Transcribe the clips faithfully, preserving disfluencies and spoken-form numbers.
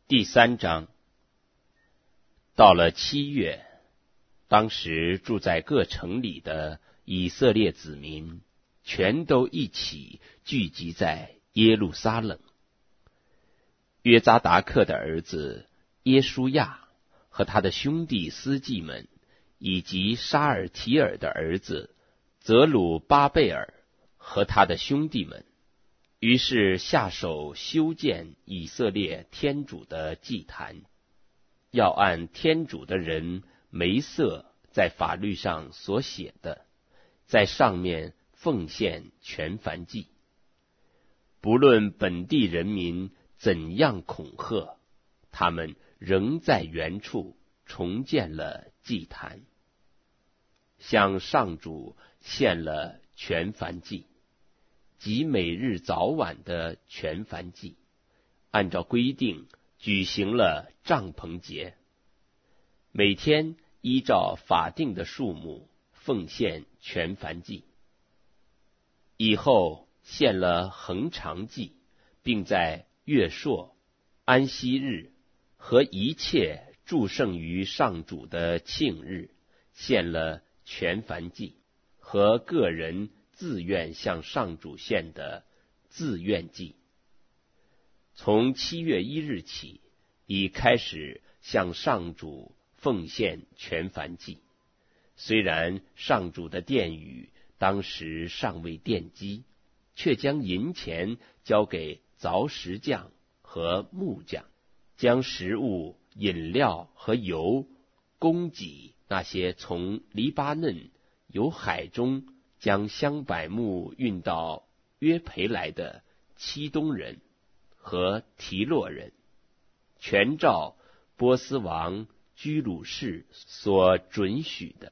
第三章。到了七月，当时住在各城里的以色列子民，全都一起聚集在耶路撒冷。约扎达克的儿子耶书亚和他的兄弟司祭们，以及沙尔提尔的儿子泽鲁巴贝尔和他的兄弟们，于是下手修建以色列天主的祭坛，要按天主的人梅瑟在法律上所写的，在上面奉献全燔祭。不论本地人民怎样恐吓，他们仍在原处重建了祭坛，向上主献了全燔祭，即每日早晚的全燔祭，按照规定举行了帐篷节，每天依照法定的数目奉献全燔祭。以后献了恒常祭，并在月朔、安息日和一切祝圣于上主的庆日献了全燔祭和个人自愿向上主献的自愿祭。从七月一日起，已开始向上主奉献全燔祭。虽然上主的殿宇当时尚未奠基，却将银钱交给凿石匠和木匠，将食物、饮料和油供给那些从黎巴嫩由海中将香柏木运到约培来的漆东人和提洛人，全照波斯王居鲁士所准许的。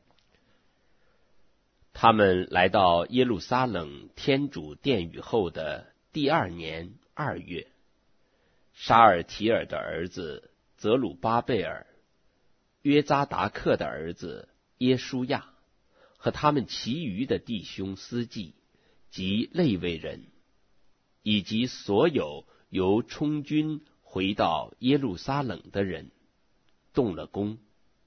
他们来到耶路撒冷天主殿宇后的第二年二月，沙尔提尔的儿子泽鲁巴贝尔、约扎达克的儿子耶书亚和他们其余的弟兄司祭及利未人，以及所有由充军回到耶路撒冷的人，动了工，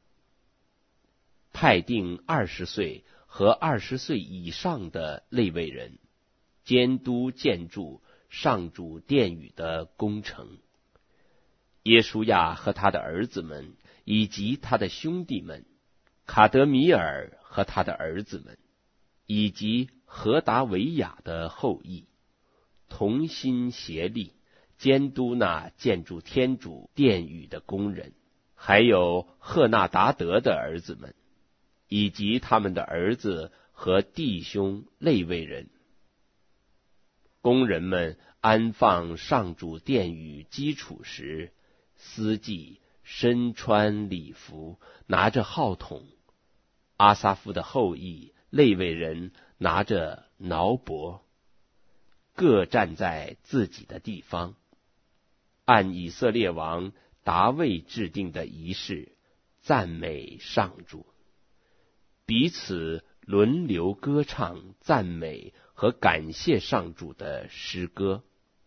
派定二十岁和二十岁以上的利未人，监督建筑上主殿宇的工程。耶书亚和他的儿子们，以及他的兄弟们，卡德米尔和他的儿子们，以及何达维亚的后裔，同心协力监督那建筑天主殿宇的工人，还有赫纳达德的儿子们，以及他们的儿子和弟兄利未人。工人们安放上主殿宇基础时，司祭身穿礼服，拿着号筒；阿撒夫的后裔利未人拿着挠钹，各站在自己的地方，按以色列王达味制定的仪式赞美上主，彼此轮流歌唱赞美和感谢上主的诗歌，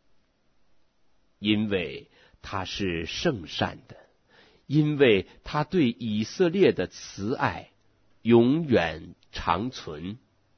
因为他是圣善的，因为他对以色列的慈爱永远长存。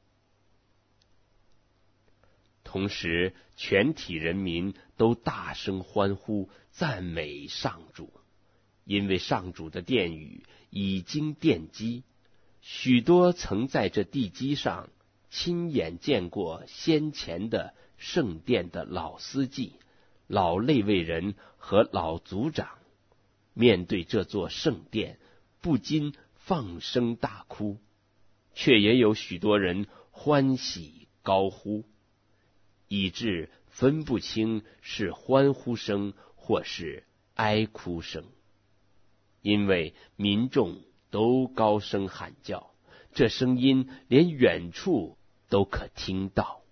同时，全体人民都大声欢呼赞美上主，因为上主的殿宇已经奠基。许多曾在这地基上亲眼见过先前的圣殿的老司祭、老利未人和老族长，面对这座圣殿，不禁放声大哭，却也有许多人欢喜高呼，以致分不清是欢呼声或是哀哭声，因为民众都高声喊叫，这声音连远处都可听到。